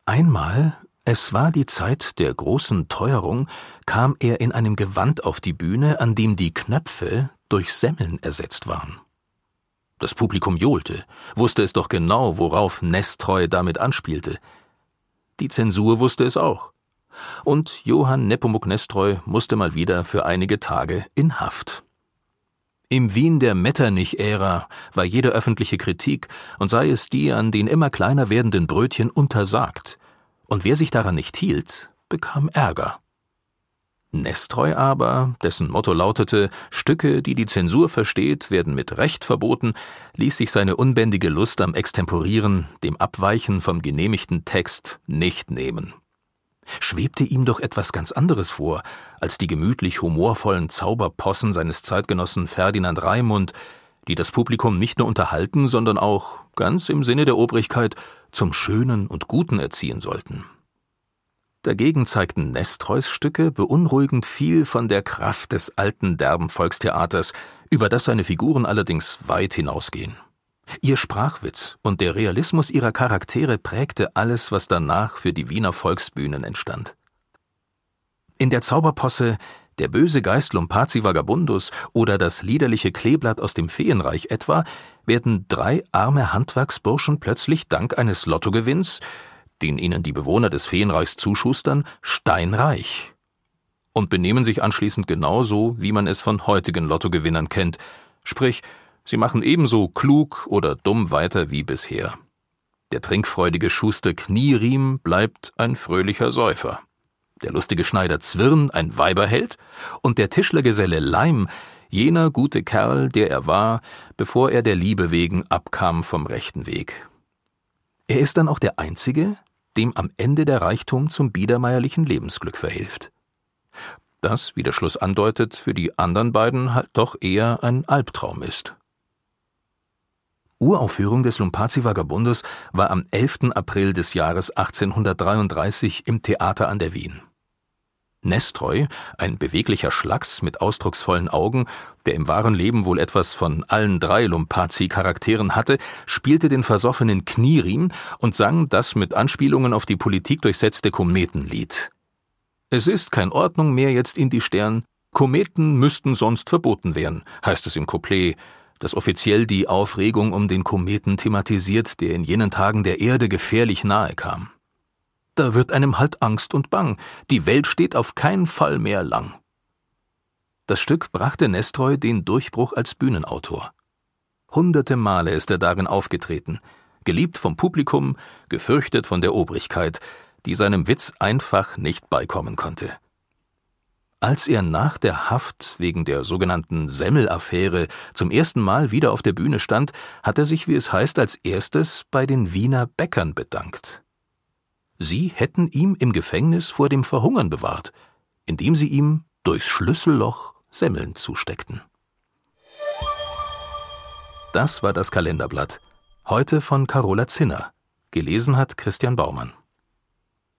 Einmal, es war die Zeit der großen Teuerung, kam er in einem Gewand auf die Bühne, an dem die Knöpfe durch Semmeln ersetzt waren. Das Publikum johlte, wusste es doch genau, worauf Nestroy damit anspielte. Die Zensur wusste es auch. Und Johann Nepomuk Nestroy musste mal wieder für einige Tage in Haft. Im Wien der Metternich-Ära war jede öffentliche Kritik, und sei es die an den immer kleiner werdenden Brötchen, untersagt. Und wer sich daran nicht hielt, bekam Ärger. Nestroy aber, dessen Motto lautete, Stücke, die die Zensur versteht, werden mit Recht verboten, ließ sich seine unbändige Lust am Extemporieren, dem Abweichen vom genehmigten Text, nicht nehmen. Schwebte ihm doch etwas ganz anderes vor, als die gemütlich humorvollen Zauberpossen seines Zeitgenossen Ferdinand Raimund, die das Publikum nicht nur unterhalten, sondern auch, ganz im Sinne der Obrigkeit, zum Schönen und Guten erziehen sollten. Dagegen zeigten Nestroys Stücke beunruhigend viel von der Kraft des alten derben Volkstheaters, über das seine Figuren allerdings weit hinausgehen. Ihr Sprachwitz und der Realismus ihrer Charaktere prägte alles, was danach für die Wiener Volksbühnen entstand. In der Zauberposse »Der böse Geist Lumpazi Vagabundus« oder das liederliche Kleeblatt aus dem Feenreich etwa werden 3 arme Handwerksburschen plötzlich dank eines Lottogewinns, den ihnen die Bewohner des Feenreichs zuschustern, steinreich und benehmen sich anschließend genauso, wie man es von heutigen Lottogewinnern kennt, sprich, sie machen ebenso klug oder dumm weiter wie bisher. Der trinkfreudige Schuster Knieriem bleibt ein fröhlicher Säufer, der lustige Schneider Zwirn ein Weiberheld und der Tischlergeselle Leim jener gute Kerl, der er war, bevor er der Liebe wegen abkam vom rechten Weg. Er ist dann auch der Einzige, dem am Ende der Reichtum zum biedermeierlichen Lebensglück verhilft. Das, wie der Schluss andeutet, für die anderen beiden halt doch eher ein Albtraum ist. Uraufführung des Lumpazi Vagabundus war am 11. April des Jahres 1833 im Theater an der Wien. Nestroy, ein beweglicher Schlacks mit ausdrucksvollen Augen, der im wahren Leben wohl etwas von allen 3 Lumpazi-Charakteren hatte, spielte den versoffenen Knieriem und sang das mit Anspielungen auf die Politik durchsetzte Kometenlied. »Es ist kein Ordnung mehr jetzt in die Stern, Kometen müssten sonst verboten werden«, heißt es im Couplet, das offiziell die Aufregung um den Kometen thematisiert, der in jenen Tagen der Erde gefährlich nahe kam. Da wird einem halt Angst und Bang, die Welt steht auf keinen Fall mehr lang. Das Stück brachte Nestroy den Durchbruch als Bühnenautor. Hunderte Male ist er darin aufgetreten, geliebt vom Publikum, gefürchtet von der Obrigkeit, die seinem Witz einfach nicht beikommen konnte. Als er nach der Haft wegen der sogenannten Semmel-Affäre zum ersten Mal wieder auf der Bühne stand, hat er sich, wie es heißt, als erstes bei den Wiener Bäckern bedankt. Sie hätten ihm im Gefängnis vor dem Verhungern bewahrt, indem sie ihm durchs Schlüsselloch Semmeln zusteckten. Das war das Kalenderblatt. Heute von Carola Zinner. Gelesen hat Christian Baumann.